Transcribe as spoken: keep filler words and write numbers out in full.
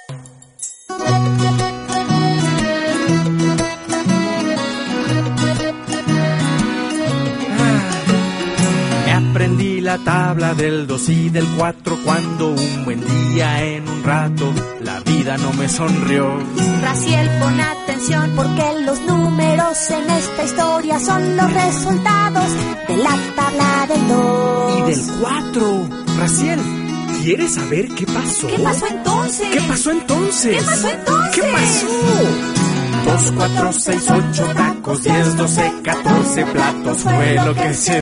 Aprendí la tabla del dos y del cuatro cuando un buen día en un rato la vida no me sonrió. Raciel, pon atención porque los números en esta historia son los resultados de la tabla del dos. Y del cuatro. Raciel, ¿quieres saber qué pasó? ¿Qué pasó entonces? ¿Qué pasó entonces? ¿Qué pasó entonces? ¿Qué pasó? Dos, cuatro, seis, ocho tacos, diez, doce, catorce platos fue lo que se